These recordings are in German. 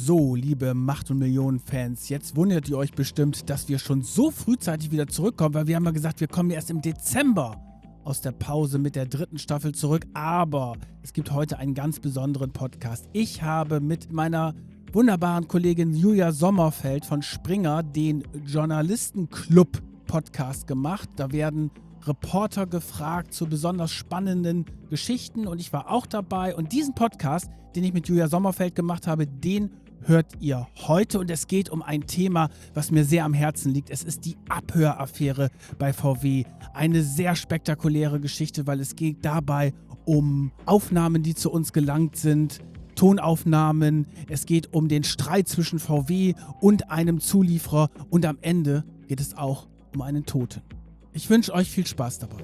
So, liebe Macht- und Millionen-Fans, jetzt wundert ihr euch bestimmt, dass wir schon so frühzeitig wieder zurückkommen, weil wir haben ja gesagt, wir kommen erst im Dezember aus der Pause mit der 3. Staffel zurück. Aber es gibt heute einen ganz besonderen Podcast. Ich habe mit meiner wunderbaren Kollegin Julia Sommerfeld von Springer den Journalistenclub-Podcast gemacht. Da werden Reporter gefragt zu besonders spannenden Geschichten und ich war auch dabei. Und diesen Podcast, den ich mit Julia Sommerfeld gemacht habe, den hört ihr heute. Und es geht um ein Thema, was mir sehr am Herzen liegt. Es ist die Abhöraffäre bei VW. Eine sehr spektakuläre Geschichte, weil es geht dabei um Aufnahmen, die zu uns gelangt sind, Tonaufnahmen. Es geht um den Streit zwischen VW und einem Zulieferer. Und am Ende geht es auch um einen Toten. Ich wünsche euch viel Spaß dabei.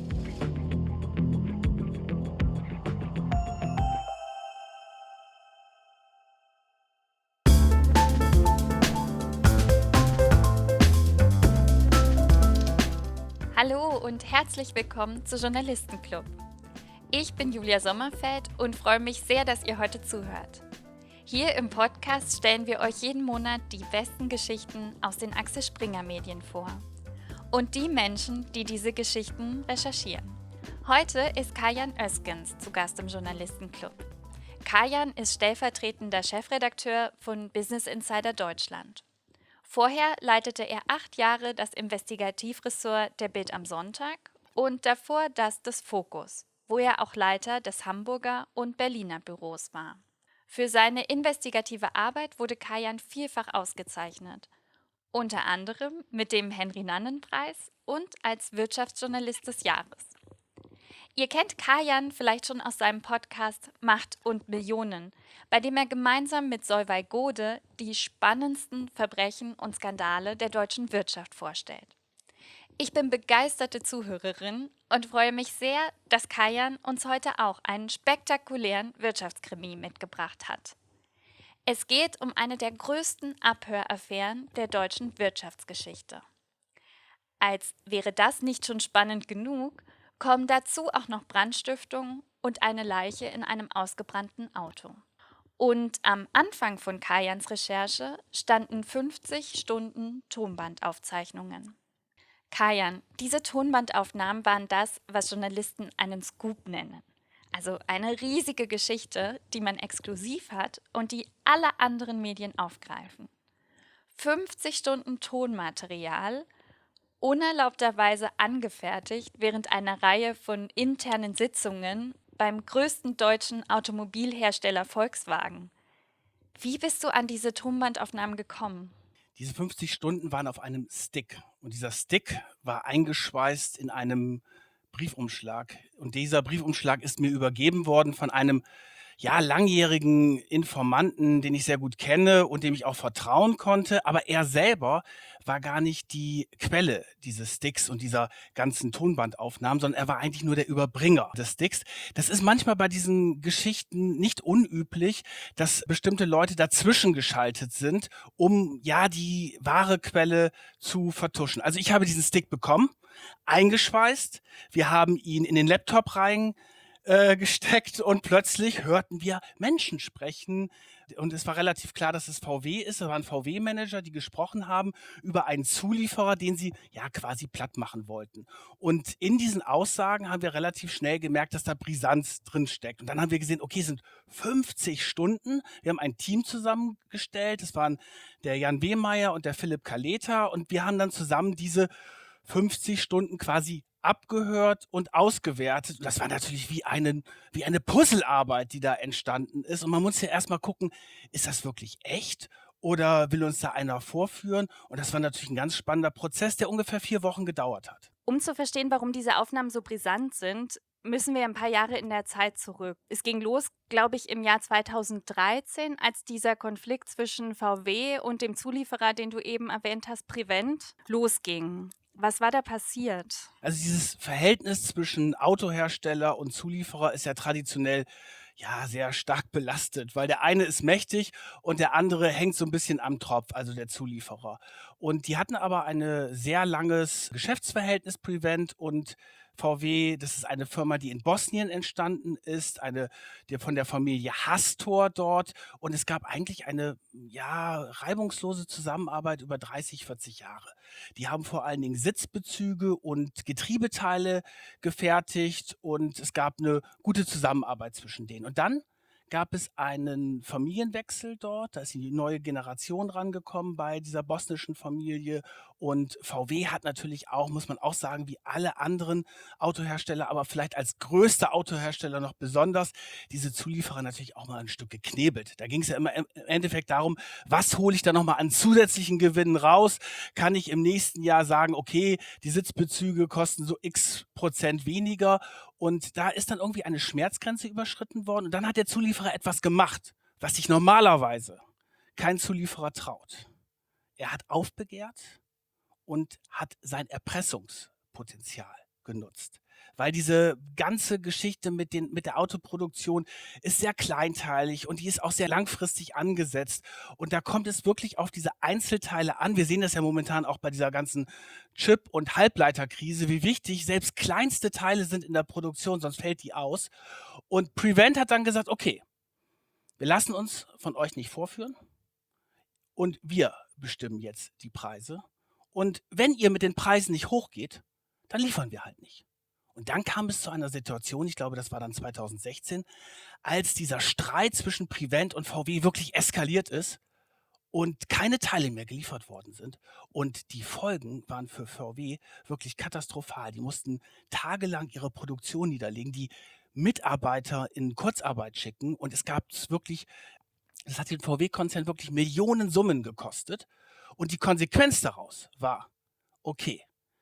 Hallo und herzlich willkommen zu Journalistenclub. Ich bin Julia Sommerfeld und freue mich sehr, dass ihr heute zuhört. Hier im Podcast stellen wir euch jeden Monat die besten Geschichten aus den Axel Springer Medien vor. Und die Menschen, die diese Geschichten recherchieren. Heute ist Kajan Özgens zu Gast im Journalistenclub. Kajan ist stellvertretender Chefredakteur von Business Insider Deutschland. Vorher leitete er 8 Jahre das Investigativressort der Bild am Sonntag und davor das des Focus, wo er auch Leiter des Hamburger und Berliner Büros war. Für seine investigative Arbeit wurde Kajan vielfach ausgezeichnet. Unter anderem mit dem Henry-Nannen-Preis und als Wirtschaftsjournalist des Jahres. Ihr kennt Kajan vielleicht schon aus seinem Podcast Macht und Millionen, bei dem er gemeinsam mit Solveig Gode die spannendsten Verbrechen und Skandale der deutschen Wirtschaft vorstellt. Ich bin begeisterte Zuhörerin und freue mich sehr, dass Kajan uns heute auch einen spektakulären Wirtschaftskrimi mitgebracht hat. Es geht um eine der größten Abhöraffären der deutschen Wirtschaftsgeschichte. Als wäre das nicht schon spannend genug, kommen dazu auch noch Brandstiftung und eine Leiche in einem ausgebrannten Auto. Und am Anfang von Kajans Recherche standen 50 Stunden Tonbandaufzeichnungen. Kajan, diese Tonbandaufnahmen waren das, was Journalisten einen Scoop nennen. Also eine riesige Geschichte, die man exklusiv hat und die alle anderen Medien aufgreifen. 50 Stunden Tonmaterial, unerlaubterweise angefertigt während einer Reihe von internen Sitzungen beim größten deutschen Automobilhersteller Volkswagen. Wie bist du an diese Tonbandaufnahmen gekommen? Diese 50 Stunden waren auf einem Stick und dieser Stick war eingeschweißt in einem Briefumschlag. Und dieser Briefumschlag ist mir übergeben worden von einem langjährigen Informanten, den ich sehr gut kenne und dem ich auch vertrauen konnte. Aber er selber war gar nicht die Quelle dieses Sticks und dieser ganzen Tonbandaufnahmen, sondern er war eigentlich nur der Überbringer des Sticks. Das ist manchmal bei diesen Geschichten nicht unüblich, dass bestimmte Leute dazwischen geschaltet sind, um die wahre Quelle zu vertuschen. Also ich habe diesen Stick bekommen, eingeschweißt. Wir haben ihn in den Laptop gesteckt und plötzlich hörten wir Menschen sprechen. Und es war relativ klar, dass es VW ist. Es waren VW-Manager, die gesprochen haben über einen Zulieferer, den sie quasi platt machen wollten. Und in diesen Aussagen haben wir relativ schnell gemerkt, dass da Brisanz drin steckt. Und dann haben wir gesehen, okay, es sind 50 Stunden. Wir haben ein Team zusammengestellt. Das waren der Jan Wehmeier und der Philipp Kaleta. Und wir haben dann zusammen diese 50 Stunden quasi abgehört und ausgewertet. Und das war natürlich wie eine Puzzlearbeit, die da entstanden ist. Und man muss ja erstmal gucken, ist das wirklich echt oder will uns da einer vorführen? Und das war natürlich ein ganz spannender Prozess, der ungefähr 4 Wochen gedauert hat. Um zu verstehen, warum diese Aufnahmen so brisant sind, müssen wir ein paar Jahre in der Zeit zurück. Es ging los, glaube ich, im Jahr 2013, als dieser Konflikt zwischen VW und dem Zulieferer, den du eben erwähnt hast, Prevent, losging. Was war da passiert? Also dieses Verhältnis zwischen Autohersteller und Zulieferer ist ja traditionell sehr stark belastet, weil der eine ist mächtig und der andere hängt so ein bisschen am Tropf, also der Zulieferer. Und die hatten aber ein sehr langes Geschäftsverhältnis, Prevent und VW, das ist eine Firma, die in Bosnien entstanden ist, die von der Familie Hastor dort. Und es gab eigentlich eine reibungslose Zusammenarbeit über 30, 40 Jahre. Die haben vor allen Dingen Sitzbezüge und Getriebeteile gefertigt und es gab eine gute Zusammenarbeit zwischen denen. Und dann gab es einen Familienwechsel dort. Da ist die neue Generation rangekommen bei dieser bosnischen Familie. Und VW hat natürlich auch, muss man auch sagen, wie alle anderen Autohersteller, aber vielleicht als größter Autohersteller noch besonders, diese Zulieferer natürlich auch mal ein Stück geknebelt. Da ging es ja immer im Endeffekt darum, was hole ich da nochmal an zusätzlichen Gewinnen raus? Kann ich im nächsten Jahr sagen, okay, die Sitzbezüge kosten so x% weniger? Und da ist dann irgendwie eine Schmerzgrenze überschritten worden. Und dann hat der Zulieferer etwas gemacht, was sich normalerweise kein Zulieferer traut. Er hat aufbegehrt und hat sein Erpressungspotenzial genutzt. Weil diese ganze Geschichte mit der Autoproduktion ist sehr kleinteilig und die ist auch sehr langfristig angesetzt. Und da kommt es wirklich auf diese Einzelteile an. Wir sehen das ja momentan auch bei dieser ganzen Chip- und Halbleiterkrise, wie wichtig selbst kleinste Teile sind in der Produktion, sonst fällt die aus. Und Prevent hat dann gesagt, okay, wir lassen uns von euch nicht vorführen und wir bestimmen jetzt die Preise. Und wenn ihr mit den Preisen nicht hochgeht, dann liefern wir halt nicht. Und dann kam es zu einer Situation, ich glaube, das war dann 2016, als dieser Streit zwischen Prevent und VW wirklich eskaliert ist und keine Teile mehr geliefert worden sind. Und die Folgen waren für VW wirklich katastrophal. Die mussten tagelang ihre Produktion niederlegen, die Mitarbeiter in Kurzarbeit schicken. Und es gab wirklich, das hat den VW-Konzern wirklich Millionensummen gekostet. Und die Konsequenz daraus war, okay,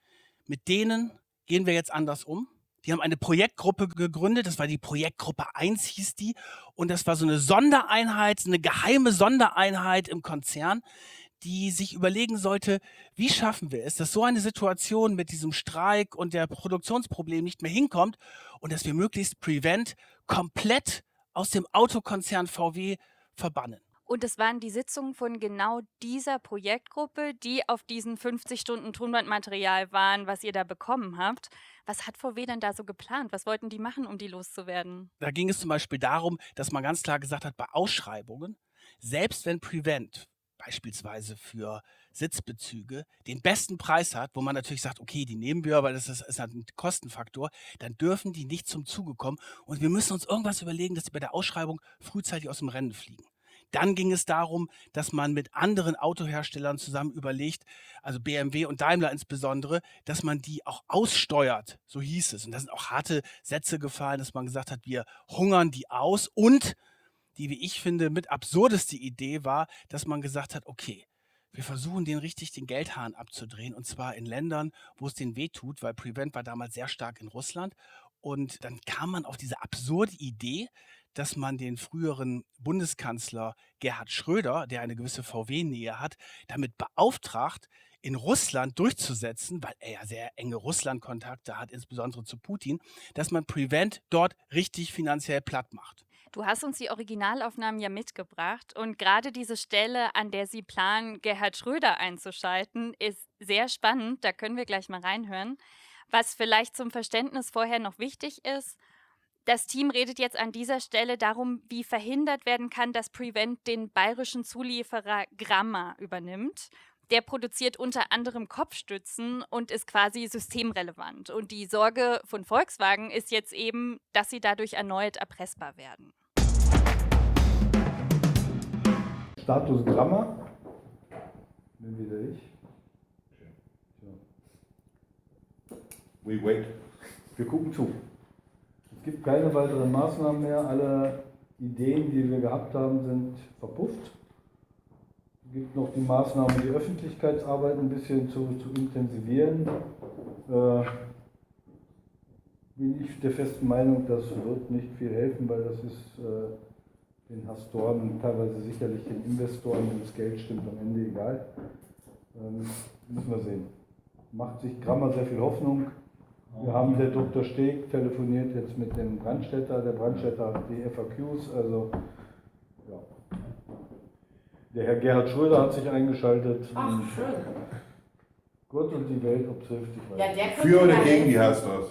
mit denen gehen wir jetzt anders um. Die haben eine Projektgruppe gegründet, das war die Projektgruppe 1 hieß die. Und das war so eine Sondereinheit, eine geheime Sondereinheit im Konzern, die sich überlegen sollte, wie schaffen wir es, dass so eine Situation mit diesem Streik und der Produktionsproblem nicht mehr hinkommt und dass wir möglichst Prevent komplett aus dem Autokonzern VW verbannen. Und es waren die Sitzungen von genau dieser Projektgruppe, die auf diesen 50 Stunden Tonbandmaterial waren, was ihr da bekommen habt. Was hat VW denn da so geplant? Was wollten die machen, um die loszuwerden? Da ging es zum Beispiel darum, dass man ganz klar gesagt hat, bei Ausschreibungen, selbst wenn Prevent beispielsweise für Sitzbezüge den besten Preis hat, wo man natürlich sagt, okay, die nehmen wir, weil das ist ein Kostenfaktor, dann dürfen die nicht zum Zuge kommen und wir müssen uns irgendwas überlegen, dass die bei der Ausschreibung frühzeitig aus dem Rennen fliegen. Dann ging es darum, dass man mit anderen Autoherstellern zusammen überlegt, also BMW und Daimler insbesondere, dass man die auch aussteuert, so hieß es. Und da sind auch harte Sätze gefallen, dass man gesagt hat, wir hungern die aus. Und die, wie ich finde, mit absurdeste Idee war, dass man gesagt hat, okay, wir versuchen den richtig den Geldhahn abzudrehen und zwar in Ländern, wo es denen wehtut, weil Prevent war damals sehr stark in Russland. Und dann kam man auf diese absurde Idee, dass man den früheren Bundeskanzler Gerhard Schröder, der eine gewisse VW-Nähe hat, damit beauftragt, in Russland durchzusetzen, weil er ja sehr enge Russland-Kontakte hat, insbesondere zu Putin, dass man Prevent dort richtig finanziell platt macht. Du hast uns die Originalaufnahmen ja mitgebracht und gerade diese Stelle, an der Sie planen, Gerhard Schröder einzuschalten, ist sehr spannend. Da können wir gleich mal reinhören. Was vielleicht zum Verständnis vorher noch wichtig ist, das Team redet jetzt an dieser Stelle darum, wie verhindert werden kann, dass Prevent den bayerischen Zulieferer Gramma übernimmt. Der produziert unter anderem Kopfstützen und ist quasi systemrelevant. Und die Sorge von Volkswagen ist jetzt eben, dass sie dadurch erneut erpressbar werden. Status Gramma. Bin wieder ich. We wait. Wir gucken zu. Es gibt keine weiteren Maßnahmen mehr. Alle Ideen, die wir gehabt haben, sind verpufft. Es gibt noch die Maßnahmen, die Öffentlichkeitsarbeit ein bisschen zu intensivieren. Bin ich der festen Meinung, das wird nicht viel helfen, weil das ist den Hastoren und teilweise sicherlich den Investoren, wenn das Geld stimmt, am Ende egal. Müssen wir sehen. Macht sich Gramma sehr viel Hoffnung. Wir haben, der Dr. Steg telefoniert jetzt mit dem Brandstätter. Der Brandstätter hat die FAQs, also ja. Der Herr Gerhard Schröder hat sich eingeschaltet. Ach, schön. Gott und die Welt, ob es hilft, ich weiß Ja, nicht. der Für oder gegen die Hastors?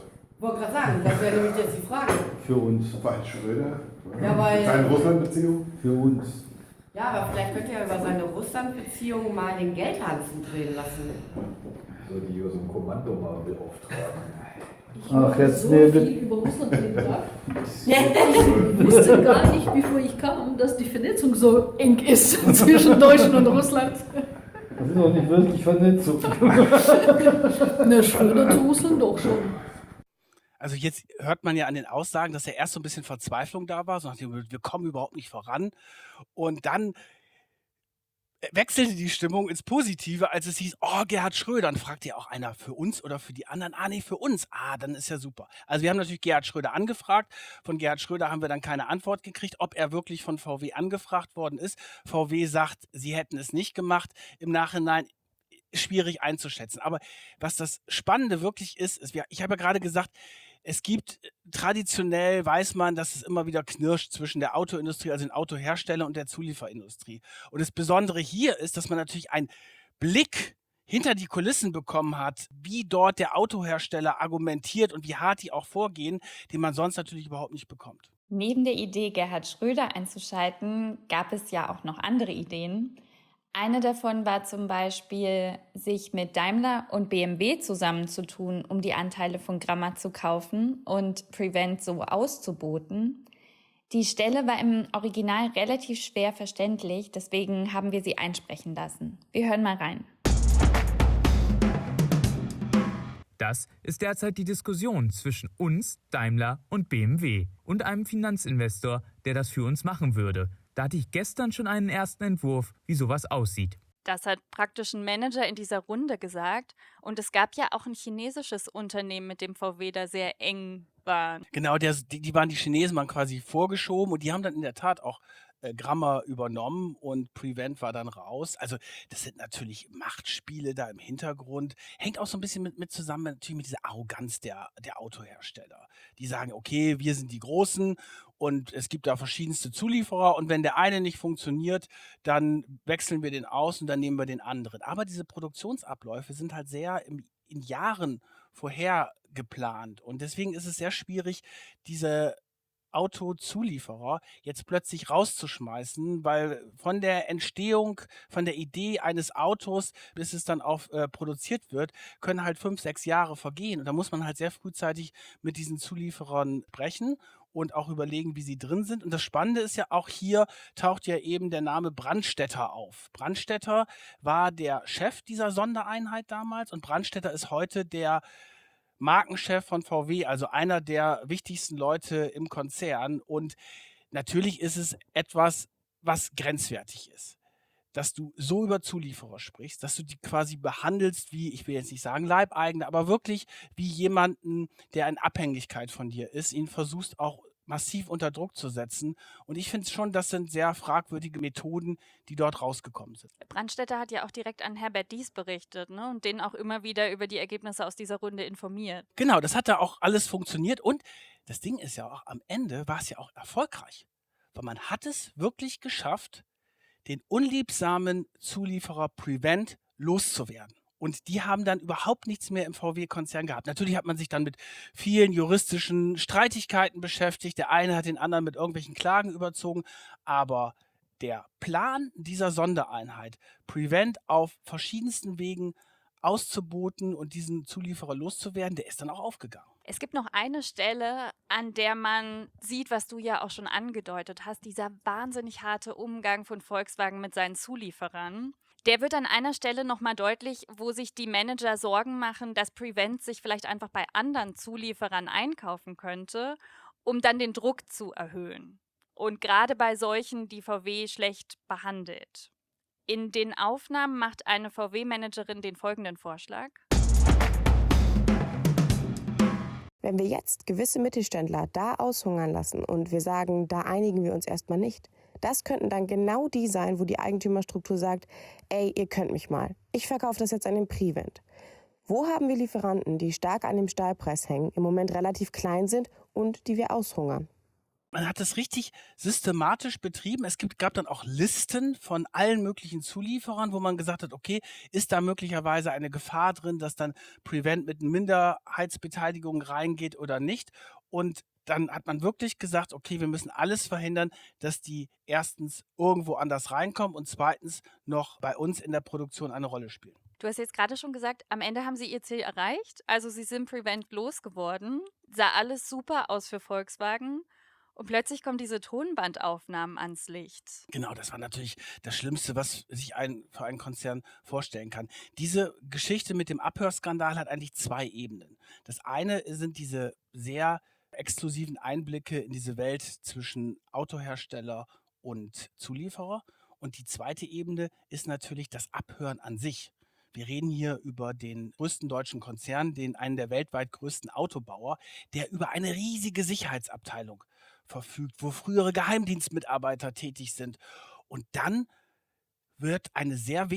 wollte gerade sagen, das wäre nämlich jetzt die Frage. Für uns. Bei Schröder? Ja, weil- Seine Russland-Beziehung? Für uns. Ja, aber vielleicht könnte er über seine Russland-Beziehung mal den Geldhahn zudrehen lassen. So die so ein Kommando mal beauftragen. Ach, jetzt so nee, viel über Russland reden darf. Ja. Ich wusste gar nicht, bevor ich kam, dass die Vernetzung so eng ist zwischen Deutschland und Russland. das ist auch nicht wirklich Vernetzung. Na, Schröder zu Russland doch schon. Also jetzt hört man ja an den Aussagen, dass ja erst so ein bisschen Verzweiflung da war, so nach dem Motto, wir kommen überhaupt nicht voran. Und dann wechselte die Stimmung ins Positive, als es hieß, oh, Gerhard Schröder. Dann fragt ja auch einer, für uns oder für die anderen? Ah, nee, für uns. Ah, dann ist ja super. Also wir haben natürlich Gerhard Schröder angefragt. Von Gerhard Schröder haben wir dann keine Antwort gekriegt, ob er wirklich von VW angefragt worden ist. VW sagt, sie hätten es nicht gemacht. Im Nachhinein schwierig einzuschätzen. Aber was das Spannende wirklich ist, ich habe ja gerade gesagt, es gibt traditionell, weiß man, dass es immer wieder knirscht zwischen der Autoindustrie, also den Autohersteller und der Zulieferindustrie. Und das Besondere hier ist, dass man natürlich einen Blick hinter die Kulissen bekommen hat, wie dort der Autohersteller argumentiert und wie hart die auch vorgehen, den man sonst natürlich überhaupt nicht bekommt. Neben der Idee, Gerhard Schröder einzuschalten, gab es ja auch noch andere Ideen. Eine davon war zum Beispiel, sich mit Daimler und BMW zusammenzutun, um die Anteile von Gramma zu kaufen und Prevent so auszuboten. Die Stelle war im Original relativ schwer verständlich, deswegen haben wir sie einsprechen lassen. Wir hören mal rein. Das ist derzeit die Diskussion zwischen uns, Daimler und BMW und einem Finanzinvestor, der das für uns machen würde. Da hatte ich gestern schon einen ersten Entwurf, wie sowas aussieht. Das hat praktisch ein Manager in dieser Runde gesagt. Und es gab ja auch ein chinesisches Unternehmen, mit dem VW da sehr eng war. Genau, die waren die Chinesen, waren quasi vorgeschoben und die haben dann in der Tat auch Gramma übernommen und Prevent war dann raus. Also das sind natürlich Machtspiele da im Hintergrund. Hängt auch so ein bisschen mit zusammen natürlich mit dieser Arroganz der Autohersteller. Die sagen, okay, wir sind die Großen und es gibt da verschiedenste Zulieferer und wenn der eine nicht funktioniert, dann wechseln wir den aus und dann nehmen wir den anderen. Aber diese Produktionsabläufe sind halt sehr in Jahren vorher geplant und deswegen ist es sehr schwierig, diese Autozulieferer jetzt plötzlich rauszuschmeißen, weil von der Entstehung, von der Idee eines Autos, bis es dann auch produziert wird, können halt 5, 6 Jahre vergehen. Und da muss man halt sehr frühzeitig mit diesen Zulieferern sprechen und auch überlegen, wie sie drin sind. Und das Spannende ist ja auch hier, taucht ja eben der Name Brandstätter auf. Brandstätter war der Chef dieser Sondereinheit damals und Brandstätter ist heute der Markenchef von VW, also einer der wichtigsten Leute im Konzern. Und natürlich ist es etwas, was grenzwertig ist, dass du so über Zulieferer sprichst, dass du die quasi behandelst wie, ich will jetzt nicht sagen Leibeigene, aber wirklich wie jemanden, der in Abhängigkeit von dir ist, ihn versuchst auch massiv unter Druck zu setzen. Und ich finde schon, das sind sehr fragwürdige Methoden, die dort rausgekommen sind. Brandstätter hat ja auch direkt an Herbert Diess berichtet, ne? Und den auch immer wieder über die Ergebnisse aus dieser Runde informiert. Genau, das hat da auch alles funktioniert. Und das Ding ist ja auch, am Ende war es ja auch erfolgreich. Weil man hat es wirklich geschafft, den unliebsamen Zulieferer Prevent loszuwerden. Und die haben dann überhaupt nichts mehr im VW-Konzern gehabt. Natürlich hat man sich dann mit vielen juristischen Streitigkeiten beschäftigt. Der eine hat den anderen mit irgendwelchen Klagen überzogen. Aber der Plan dieser Sondereinheit, Prevent auf verschiedensten Wegen auszuboten und diesen Zulieferer loszuwerden, der ist dann auch aufgegangen. Es gibt noch eine Stelle, an der man sieht, was du ja auch schon angedeutet hast, dieser wahnsinnig harte Umgang von Volkswagen mit seinen Zulieferern. Der wird an einer Stelle nochmal deutlich, wo sich die Manager Sorgen machen, dass Prevent sich vielleicht einfach bei anderen Zulieferern einkaufen könnte, um dann den Druck zu erhöhen. Und gerade bei solchen, die VW schlecht behandelt. In den Aufnahmen macht eine VW-Managerin den folgenden Vorschlag. Wenn wir jetzt gewisse Mittelständler da aushungern lassen und wir sagen, da einigen wir uns erstmal nicht, das könnten dann genau die sein, wo die Eigentümerstruktur sagt, ey, ihr könnt mich mal, ich verkaufe das jetzt an den Prevent. Wo haben wir Lieferanten, die stark an dem Stahlpreis hängen, im Moment relativ klein sind und die wir aushungern? Man hat das richtig systematisch betrieben. Gab dann auch Listen von allen möglichen Zulieferern, wo man gesagt hat, okay, ist da möglicherweise eine Gefahr drin, dass dann Prevent mit Minderheitsbeteiligung reingeht oder nicht? Und dann hat man wirklich gesagt, okay, wir müssen alles verhindern, dass die erstens irgendwo anders reinkommen und zweitens noch bei uns in der Produktion eine Rolle spielen. Du hast jetzt gerade schon gesagt, am Ende haben sie ihr Ziel erreicht. Also sie sind Prevent losgeworden. Sah alles super aus für Volkswagen. Und plötzlich kommen diese Tonbandaufnahmen ans Licht. Genau, das war natürlich das Schlimmste, was sich für einen Konzern vorstellen kann. Diese Geschichte mit dem Abhörskandal hat eigentlich 2 Ebenen. Das eine sind diese sehr exklusiven Einblicke in diese Welt zwischen Autohersteller und Zulieferer. Und die zweite Ebene ist natürlich das Abhören an sich. Wir reden hier über den größten deutschen Konzern, einen der weltweit größten Autobauer, der über eine riesige Sicherheitsabteilung verfügt, wo frühere Geheimdienstmitarbeiter tätig sind. Und dann werden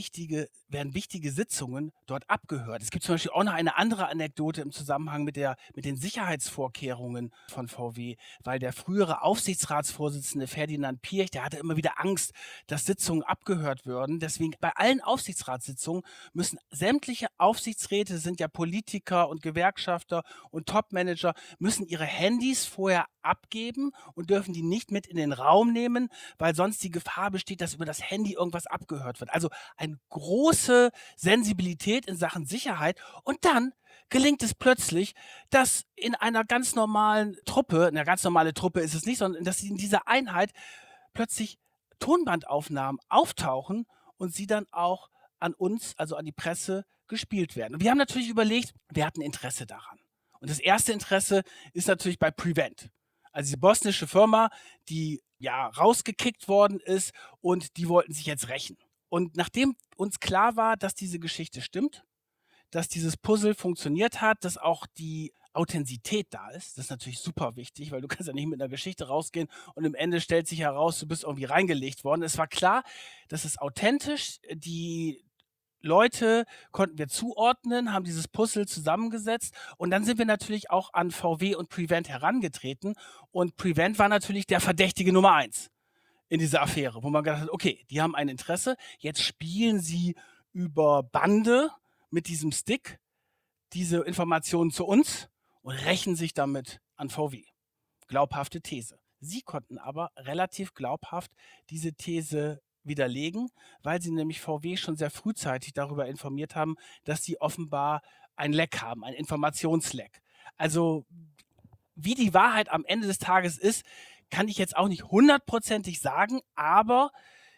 wichtige Sitzungen dort abgehört. Es gibt zum Beispiel auch noch eine andere Anekdote im Zusammenhang mit den Sicherheitsvorkehrungen von VW, weil der frühere Aufsichtsratsvorsitzende Ferdinand Piëch, der hatte immer wieder Angst, dass Sitzungen abgehört würden. Deswegen bei allen Aufsichtsratssitzungen müssen sämtliche Aufsichtsräte, sind ja Politiker und Gewerkschafter und Topmanager, müssen ihre Handys vorher abgeben und dürfen die nicht mit in den Raum nehmen, weil sonst die Gefahr besteht, dass über das Handy irgendwas abgehört wird. Also eine große Sensibilität in Sachen Sicherheit. Und dann gelingt es plötzlich, dass in einer ganz normalen Truppe, eine ganz normale Truppe ist es nicht, sondern dass in dieser Einheit plötzlich Tonbandaufnahmen auftauchen und sie dann auch an uns, also an die Presse, gespielt werden. Und wir haben natürlich überlegt, wer hat ein Interesse daran? Und das erste Interesse ist natürlich bei Prevent. Also die bosnische Firma, die ja rausgekickt worden ist und die wollten sich jetzt rächen. Und nachdem uns klar war, dass diese Geschichte stimmt, dass dieses Puzzle funktioniert hat, dass auch die Authentizität da ist, das ist natürlich super wichtig, weil du kannst ja nicht mit einer Geschichte rausgehen und im Ende stellt sich heraus, du bist irgendwie reingelegt worden. Es war klar, das ist authentisch, die Leute konnten wir zuordnen, haben dieses Puzzle zusammengesetzt und dann sind wir natürlich auch an VW und Prevent herangetreten und Prevent war natürlich der Verdächtige Nummer 1 in dieser Affäre, wo man gedacht hat, okay, die haben ein Interesse, jetzt spielen sie über Bande mit diesem Stick diese Informationen zu uns und rächen sich damit an VW. Glaubhafte These. Sie konnten aber relativ glaubhaft diese These widerlegen, weil sie nämlich VW schon sehr frühzeitig darüber informiert haben, dass sie offenbar ein Leck haben, ein Informationsleck. Also wie die Wahrheit am Ende des Tages ist, kann ich jetzt auch nicht 100%ig sagen, aber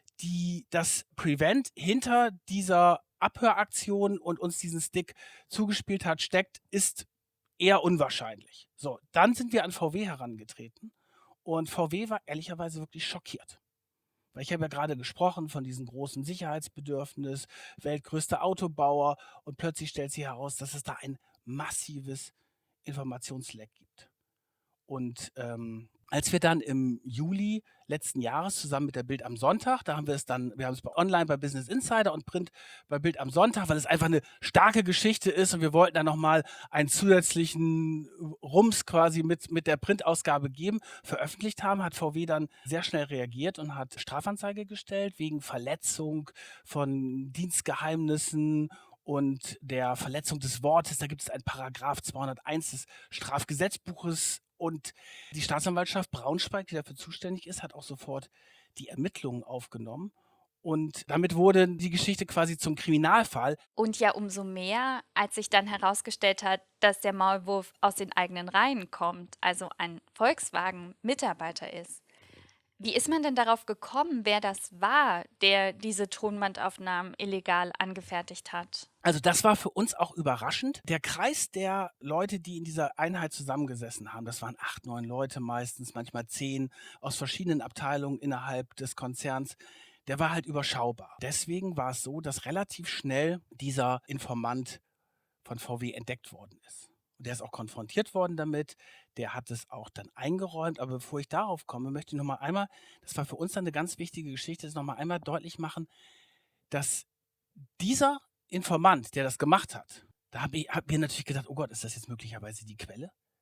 das Prevent hinter dieser Abhöraktion und uns diesen Stick zugespielt hat, steckt, ist eher unwahrscheinlich. So, dann sind wir an VW herangetreten und VW war ehrlicherweise wirklich schockiert. Weil ich habe ja gerade gesprochen von diesem großen Sicherheitsbedürfnis, weltgrößter Autobauer und plötzlich stellt sich heraus, dass es da ein massives Informationsleck gibt. Und als wir dann im Juli letzten Jahres zusammen mit der Bild am Sonntag, wir haben es online bei Business Insider und Print bei Bild am Sonntag, weil es einfach eine starke Geschichte ist und wir wollten dann nochmal einen zusätzlichen Rums quasi mit der Printausgabe geben, veröffentlicht haben, hat VW dann sehr schnell reagiert und hat Strafanzeige gestellt wegen Verletzung von Dienstgeheimnissen und der Verletzung des Wortes. Da gibt es einen Paragraph 201 des Strafgesetzbuches. Und die Staatsanwaltschaft Braunschweig, die dafür zuständig ist, hat auch sofort die Ermittlungen aufgenommen. Und damit wurde die Geschichte quasi zum Kriminalfall. Und ja umso mehr, als sich dann herausgestellt hat, dass der Maulwurf aus den eigenen Reihen kommt, also ein Volkswagen-Mitarbeiter ist. Wie ist man denn darauf gekommen, wer das war, der diese Tonbandaufnahmen illegal angefertigt hat? Also das war für uns auch überraschend. Der Kreis der Leute, die in dieser Einheit zusammengesessen haben, das waren 8, 9 Leute meistens, manchmal 10 aus verschiedenen Abteilungen innerhalb des Konzerns, der war halt überschaubar. Deswegen war es so, dass relativ schnell dieser Informant von VW entdeckt worden ist. Und der ist auch konfrontiert worden damit, der hat es auch dann eingeräumt. Aber bevor ich darauf komme, möchte ich nochmal einmal, das war für uns dann eine ganz wichtige Geschichte, das nochmal einmal deutlich machen, dass dieser Informant, der das gemacht hat, da haben wir natürlich gedacht, oh Gott, ist das jetzt möglicherweise die Quelle?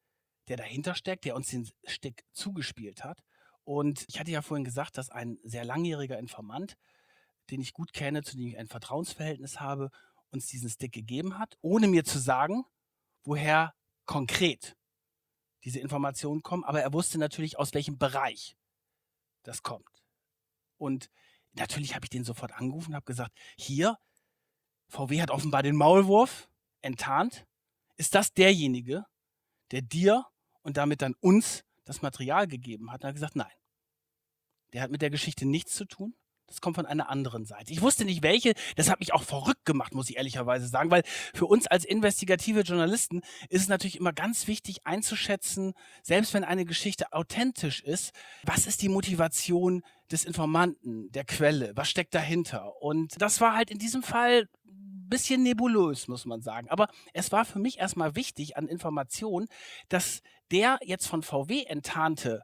der dahinter steckt, der uns den Stick zugespielt hat. Und ich hatte ja vorhin gesagt, dass ein sehr langjähriger Informant, den ich gut kenne, zu dem ich ein Vertrauensverhältnis habe, uns diesen Stick gegeben hat, ohne mir zu sagen, woher konkret diese Informationen kommen. Aber er wusste natürlich, aus welchem Bereich das kommt. Und natürlich habe ich den sofort angerufen und habe gesagt, hier, VW hat offenbar den Maulwurf enttarnt. Ist das derjenige, der dir und damit dann uns das Material gegeben hat? Und er hat gesagt, nein. Der hat mit der Geschichte nichts zu tun. Das kommt von einer anderen Seite. Ich wusste nicht welche. Das hat mich auch verrückt gemacht, muss ich ehrlicherweise sagen, weil für uns als investigative Journalisten ist es natürlich immer ganz wichtig einzuschätzen, selbst wenn eine Geschichte authentisch ist, was ist die Motivation des Informanten, der Quelle, was steckt dahinter? Und das war halt in diesem Fall ein bisschen nebulös, muss man sagen. Aber es war für mich erstmal wichtig an Informationen, dass der jetzt von VW enttarnte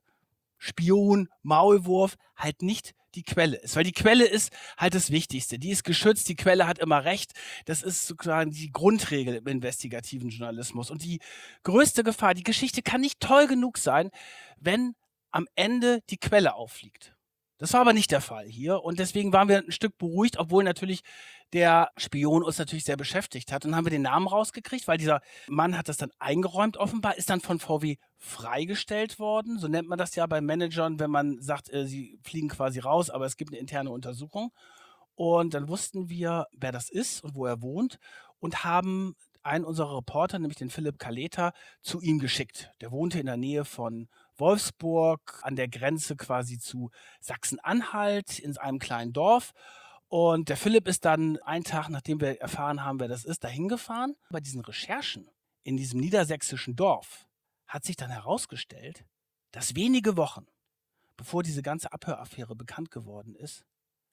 Spion, Maulwurf halt nicht die Quelle ist. Weil die Quelle ist halt das Wichtigste. Die ist geschützt, die Quelle hat immer recht. Das ist sozusagen die Grundregel im investigativen Journalismus. Und die größte Gefahr, die Geschichte kann nicht toll genug sein, wenn am Ende die Quelle auffliegt. Das war aber nicht der Fall hier und deswegen waren wir ein Stück beruhigt, obwohl natürlich der Spion uns natürlich sehr beschäftigt hat. Und dann haben wir den Namen rausgekriegt, weil dieser Mann hat das dann eingeräumt offenbar, ist dann von VW freigestellt worden. So nennt man das ja bei Managern, wenn man sagt, sie fliegen quasi raus, aber es gibt eine interne Untersuchung. Und dann wussten wir, wer das ist und wo er wohnt und haben einen unserer Reporter, nämlich den Philipp Kaleta, zu ihm geschickt. Der wohnte in der Nähe von Wolfsburg, an der Grenze quasi zu Sachsen-Anhalt, in einem kleinen Dorf. Und der Philipp ist dann einen Tag, nachdem wir erfahren haben, wer das ist, dahin gefahren. Bei diesen Recherchen in diesem niedersächsischen Dorf hat sich dann herausgestellt, dass wenige Wochen, bevor diese ganze Abhöraffäre bekannt geworden ist,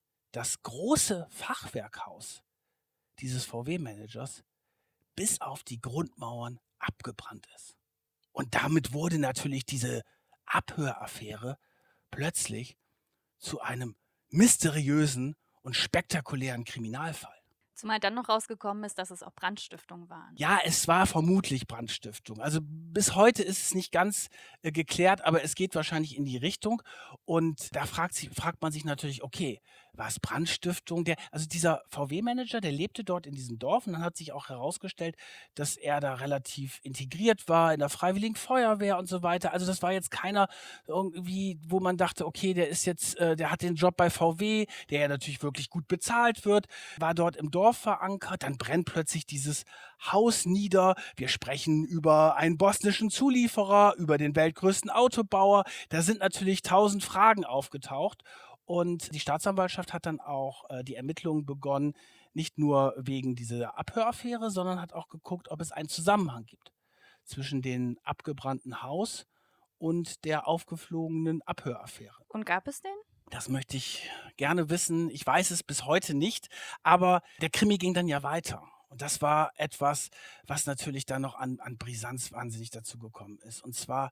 das große Fachwerkhaus dieses VW-Managers bis auf die Grundmauern abgebrannt ist. Und damit wurde natürlich diese Abhöraffäre plötzlich zu einem mysteriösen und spektakulären Kriminalfall. Zumal dann noch rausgekommen ist, dass es auch Brandstiftungen waren. Ja, es war vermutlich Brandstiftung. Also bis heute ist es nicht ganz geklärt, aber es geht wahrscheinlich in die Richtung. Und da fragt man sich natürlich, okay, war es Brandstiftung? Also dieser VW-Manager, der lebte dort in diesem Dorf und dann hat sich auch herausgestellt, dass er da relativ integriert war in der Freiwilligen Feuerwehr und so weiter. Also das war jetzt keiner irgendwie, wo man dachte, okay, der ist jetzt, der hat den Job bei VW, der ja natürlich wirklich gut bezahlt wird, war dort im Dorf verankert, dann brennt plötzlich dieses Haus nieder. Wir sprechen über einen bosnischen Zulieferer, über den weltgrößten Autobauer. Da sind natürlich 1000 Fragen aufgetaucht. Und die Staatsanwaltschaft hat dann auch die Ermittlungen begonnen, nicht nur wegen dieser Abhöraffäre, sondern hat auch geguckt, ob es einen Zusammenhang gibt zwischen dem abgebrannten Haus und der aufgeflogenen Abhöraffäre. Und gab es den? Das möchte ich gerne wissen. Ich weiß es bis heute nicht, aber der Krimi ging dann ja weiter. Und das war etwas, was natürlich dann noch an Brisanz wahnsinnig dazugekommen ist. Und zwar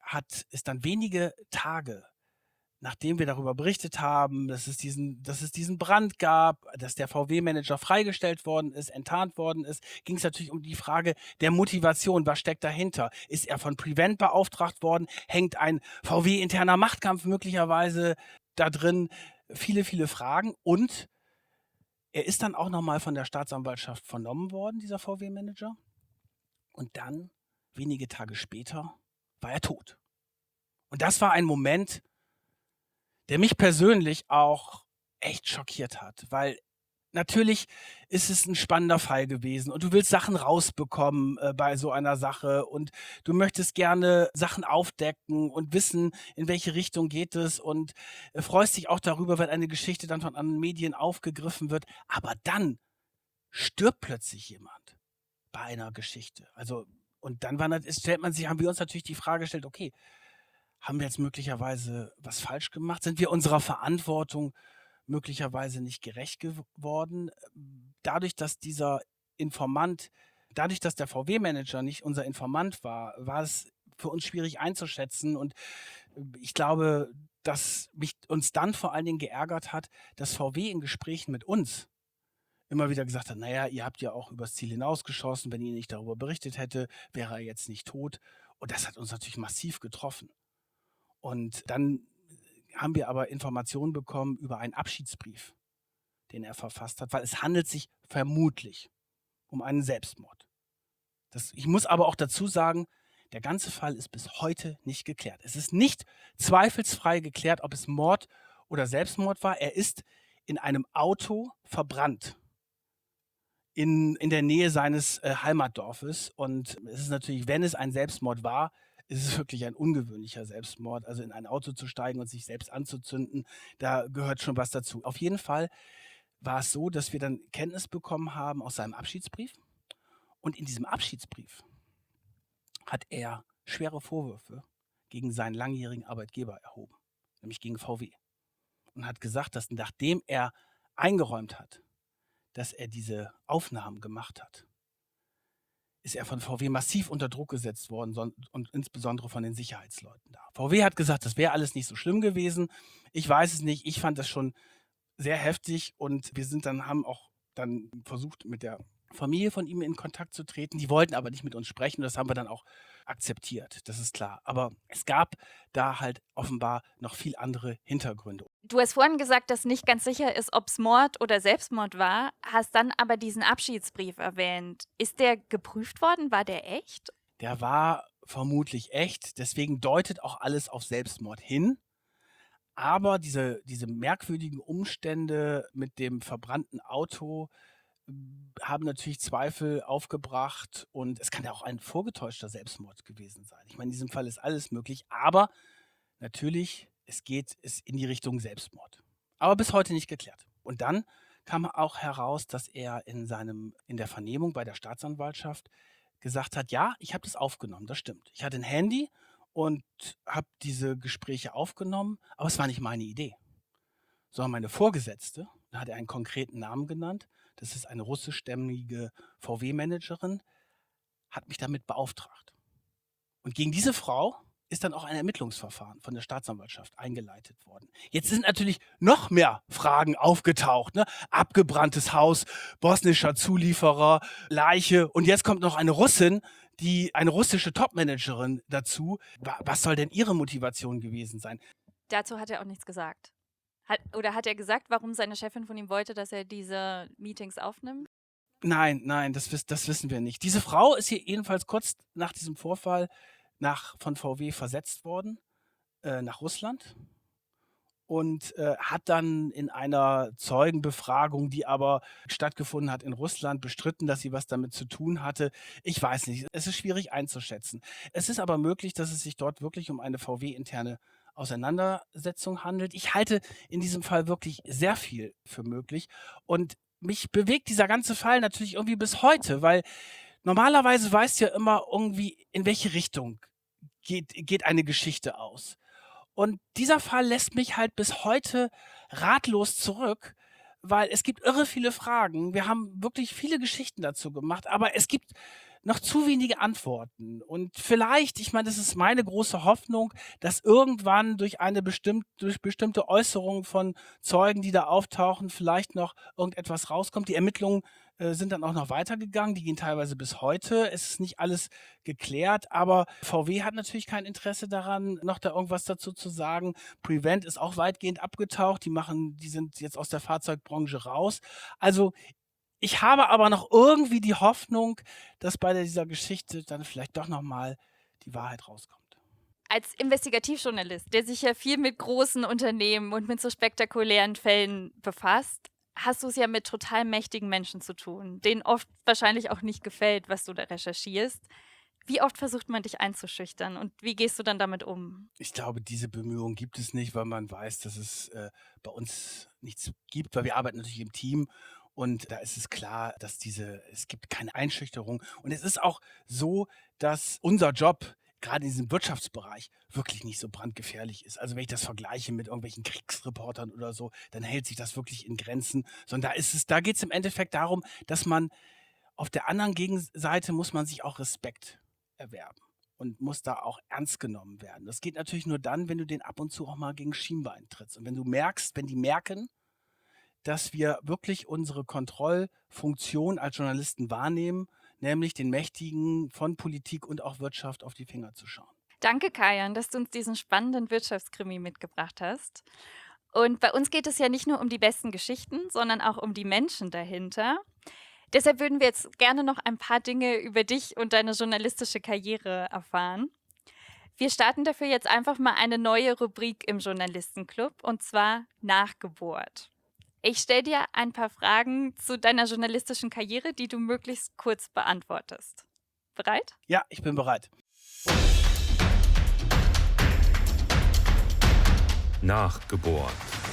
ist dann wenige Tage, nachdem wir darüber berichtet haben, dass es diesen Brand gab, dass der VW-Manager freigestellt worden ist, enttarnt worden ist, ging es natürlich um die Frage der Motivation. Was steckt dahinter? Ist er von Prevent beauftragt worden? Hängt ein VW-interner Machtkampf möglicherweise da drin? Viele, viele Fragen. Und er ist dann auch nochmal von der Staatsanwaltschaft vernommen worden, dieser VW-Manager. Und dann, wenige Tage später, war er tot. Und das war ein Moment, der mich persönlich auch echt schockiert hat, weil natürlich ist es ein spannender Fall gewesen und du willst Sachen rausbekommen bei so einer Sache und du möchtest gerne Sachen aufdecken und wissen, in welche Richtung geht es und freust dich auch darüber, wenn eine Geschichte dann von anderen Medien aufgegriffen wird, aber dann stirbt plötzlich jemand bei einer Geschichte. Also und dann haben wir uns natürlich die Frage gestellt, okay, haben wir jetzt möglicherweise was falsch gemacht? Sind wir unserer Verantwortung möglicherweise nicht gerecht geworden? Dadurch, dass der VW-Manager nicht unser Informant war, war es für uns schwierig einzuschätzen. Und ich glaube, dass uns dann vor allen Dingen geärgert hat, dass VW in Gesprächen mit uns immer wieder gesagt hat, naja, ihr habt ja auch übers Ziel hinausgeschossen, wenn ihr nicht darüber berichtet hätte, wäre er jetzt nicht tot. Und das hat uns natürlich massiv getroffen. Und dann haben wir aber Informationen bekommen über einen Abschiedsbrief, den er verfasst hat, weil es handelt sich vermutlich um einen Selbstmord. Ich muss aber auch dazu sagen, der ganze Fall ist bis heute nicht geklärt. Es ist nicht zweifelsfrei geklärt, ob es Mord oder Selbstmord war. Er ist in einem Auto verbrannt in der Nähe seines Heimatdorfes. Und es ist natürlich, wenn es ein Selbstmord war, ist es wirklich ein ungewöhnlicher Selbstmord. Also in ein Auto zu steigen und sich selbst anzuzünden, da gehört schon was dazu. Auf jeden Fall war es so, dass wir dann Kenntnis bekommen haben aus seinem Abschiedsbrief. Und in diesem Abschiedsbrief hat er schwere Vorwürfe gegen seinen langjährigen Arbeitgeber erhoben, nämlich gegen VW. Und hat gesagt, dass nachdem er eingeräumt hat, dass er diese Aufnahmen gemacht hat, ist er von VW massiv unter Druck gesetzt worden und insbesondere von den Sicherheitsleuten da. VW hat gesagt, das wäre alles nicht so schlimm gewesen. Ich weiß es nicht. Ich fand das schon sehr heftig und wir haben auch dann versucht, mit der Familie von ihm in Kontakt zu treten. Die wollten aber nicht mit uns sprechen. Das haben wir dann auch akzeptiert. Das ist klar. Aber es gab da halt offenbar noch viel andere Hintergründe. Du hast vorhin gesagt, dass nicht ganz sicher ist, ob es Mord oder Selbstmord war, hast dann aber diesen Abschiedsbrief erwähnt. Ist der geprüft worden? War der echt? Der war vermutlich echt. Deswegen deutet auch alles auf Selbstmord hin. Aber diese merkwürdigen Umstände mit dem verbrannten Auto haben natürlich Zweifel aufgebracht und es kann ja auch ein vorgetäuschter Selbstmord gewesen sein. Ich meine, in diesem Fall ist alles möglich, aber natürlich, es geht in die Richtung Selbstmord. Aber bis heute nicht geklärt. Und dann kam auch heraus, dass er in der Vernehmung bei der Staatsanwaltschaft gesagt hat, ja, ich habe das aufgenommen, das stimmt. Ich hatte ein Handy und habe diese Gespräche aufgenommen, aber es war nicht meine Idee, sondern meine Vorgesetzte, da hat er einen konkreten Namen genannt, das ist eine russischstämmige VW-Managerin, hat mich damit beauftragt. Und gegen diese Frau ist dann auch ein Ermittlungsverfahren von der Staatsanwaltschaft eingeleitet worden. Jetzt sind natürlich noch mehr Fragen aufgetaucht. Ne? Abgebranntes Haus, bosnischer Zulieferer, Leiche und jetzt kommt noch eine Russin, eine russische Topmanagerin dazu. Was soll denn ihre Motivation gewesen sein? Dazu hat er auch nichts gesagt. Hat er gesagt, warum seine Chefin von ihm wollte, dass er diese Meetings aufnimmt? Nein, das wissen wir nicht. Diese Frau ist hier jedenfalls kurz nach diesem Vorfall von VW versetzt worden nach Russland und hat dann in einer Zeugenbefragung, die aber stattgefunden hat in Russland, bestritten, dass sie was damit zu tun hatte. Ich weiß nicht, es ist schwierig einzuschätzen. Es ist aber möglich, dass es sich dort wirklich um eine VW-interne Auseinandersetzung handelt. Ich halte in diesem Fall wirklich sehr viel für möglich und mich bewegt dieser ganze Fall natürlich irgendwie bis heute, weil normalerweise weißt du ja immer irgendwie, in welche Richtung geht eine Geschichte aus. Und dieser Fall lässt mich halt bis heute ratlos zurück, weil es gibt irre viele Fragen. Wir haben wirklich viele Geschichten dazu gemacht, aber es gibt noch zu wenige Antworten. Und vielleicht, ich meine, das ist meine große Hoffnung, dass irgendwann durch bestimmte Äußerungen von Zeugen, die da auftauchen, vielleicht noch irgendetwas rauskommt. Die Ermittlungen sind dann auch noch weitergegangen. Die gehen teilweise bis heute. Es ist nicht alles geklärt, aber VW hat natürlich kein Interesse daran, noch da irgendwas dazu zu sagen. Prevent ist auch weitgehend abgetaucht. Die sind jetzt aus der Fahrzeugbranche raus. Also ich habe aber noch irgendwie die Hoffnung, dass bei dieser Geschichte dann vielleicht doch nochmal die Wahrheit rauskommt. Als Investigativjournalist, der sich ja viel mit großen Unternehmen und mit so spektakulären Fällen befasst, hast du es ja mit total mächtigen Menschen zu tun, denen oft wahrscheinlich auch nicht gefällt, was du da recherchierst. Wie oft versucht man dich einzuschüchtern und wie gehst du dann damit um? Ich glaube, diese Bemühungen gibt es nicht, weil man weiß, dass es bei uns nichts gibt, weil wir arbeiten natürlich im Team. Und da ist es klar, dass es gibt keine Einschüchterung. Und es ist auch so, dass unser Job gerade in diesem Wirtschaftsbereich wirklich nicht so brandgefährlich ist. Also wenn ich das vergleiche mit irgendwelchen Kriegsreportern oder so, dann hält sich das wirklich in Grenzen. Sondern da geht es im Endeffekt darum, dass man auf der anderen Gegenseite muss man sich auch Respekt erwerben und muss da auch ernst genommen werden. Das geht natürlich nur dann, wenn du den ab und zu auch mal gegen Schienbein trittst. Und wenn die merken, dass wir wirklich unsere Kontrollfunktion als Journalisten wahrnehmen, nämlich den Mächtigen von Politik und auch Wirtschaft auf die Finger zu schauen. Danke, Kajan, dass du uns diesen spannenden Wirtschaftskrimi mitgebracht hast. Und bei uns geht es ja nicht nur um die besten Geschichten, sondern auch um die Menschen dahinter. Deshalb würden wir jetzt gerne noch ein paar Dinge über dich und deine journalistische Karriere erfahren. Wir starten dafür jetzt einfach mal eine neue Rubrik im Journalistenclub, und zwar Nachgeburt. Ich stelle dir ein paar Fragen zu deiner journalistischen Karriere, die du möglichst kurz beantwortest. Bereit? Ja, ich bin bereit. Nachgebohrt.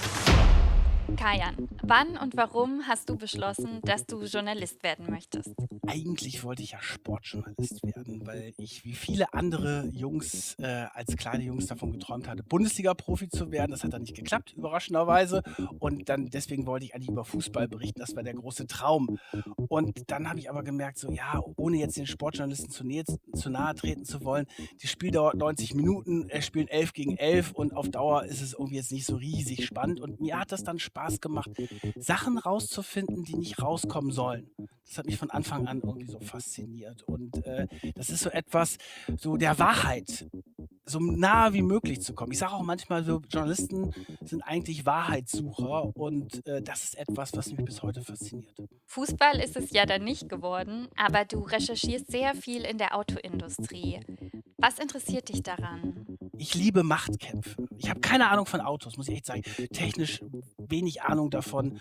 Kajan, wann und warum hast du beschlossen, dass du Journalist werden möchtest? Eigentlich wollte ich ja Sportjournalist werden, weil ich wie viele andere Jungs als kleine Jungs davon geträumt hatte, Bundesliga-Profi zu werden. Das hat dann nicht geklappt, überraschenderweise. Und dann deswegen wollte ich eigentlich über Fußball berichten. Das war der große Traum. Und dann habe ich aber gemerkt, so ja, ohne jetzt den Sportjournalisten zu nahe treten zu wollen, das Spiel dauert 90 Minuten, es spielen 11 gegen 11 und auf Dauer ist es irgendwie jetzt nicht so riesig spannend. Und mir hat das dann Spaß gemacht, Sachen rauszufinden, die nicht rauskommen sollen. Das hat mich von Anfang an irgendwie so fasziniert. Und das ist so etwas, so der Wahrheit so nahe wie möglich zu kommen. Ich sage auch manchmal so, Journalisten sind eigentlich Wahrheitssucher und das ist etwas, was mich bis heute fasziniert. Fußball ist es ja dann nicht geworden, aber du recherchierst sehr viel in der Autoindustrie. Was interessiert dich daran? Ich liebe Machtkämpfe. Ich habe keine Ahnung von Autos, muss ich echt sagen. Technisch wenig Ahnung davon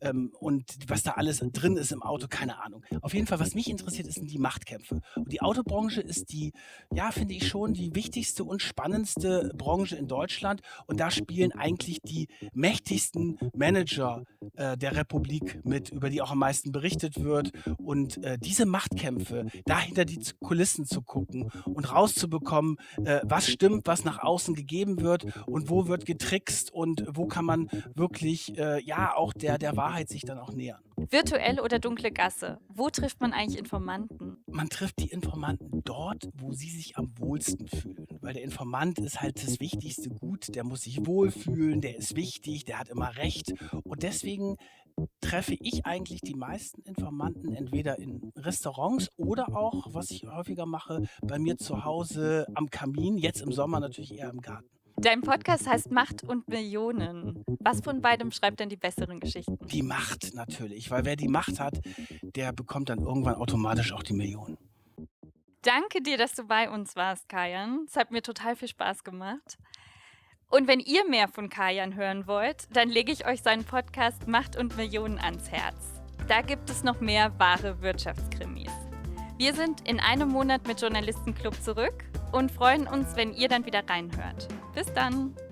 und was da alles drin ist im Auto, keine Ahnung. Auf jeden Fall, was mich interessiert, sind die Machtkämpfe. Und die Autobranche ist die, ja, finde ich schon, die wichtigste und spannendste Branche in Deutschland. Und da spielen eigentlich die mächtigsten Manager der Republik mit, über die auch am meisten berichtet wird. Und diese Machtkämpfe, dahinter die Kulissen zu gucken und rauszubekommen, was stimmt, was nach außen gegeben wird und wo wird getrickst und wo kann man wirklich auch der Wahrheit sich dann auch nähern. Virtuell oder dunkle Gasse? Wo trifft man eigentlich Informanten? Man trifft die Informanten dort, wo sie sich am wohlsten fühlen. Weil der Informant ist halt das wichtigste Gut, der muss sich wohlfühlen, der ist wichtig, der hat immer Recht. Und deswegen treffe ich eigentlich die meisten Informanten entweder in Restaurants oder auch, was ich häufiger mache, bei mir zu Hause am Kamin, jetzt im Sommer natürlich eher im Garten. Dein Podcast heißt Macht und Millionen. Was von beidem schreibt denn die besseren Geschichten? Die Macht natürlich, weil wer die Macht hat, der bekommt dann irgendwann automatisch auch die Millionen. Danke dir, dass du bei uns warst, Kajan. Es hat mir total viel Spaß gemacht. Und wenn ihr mehr von Kajan hören wollt, dann lege ich euch seinen Podcast Macht und Millionen ans Herz. Da gibt es noch mehr wahre Wirtschaftskrimis. Wir sind in einem Monat mit Journalistenclub zurück und freuen uns, wenn ihr dann wieder reinhört. Bis dann!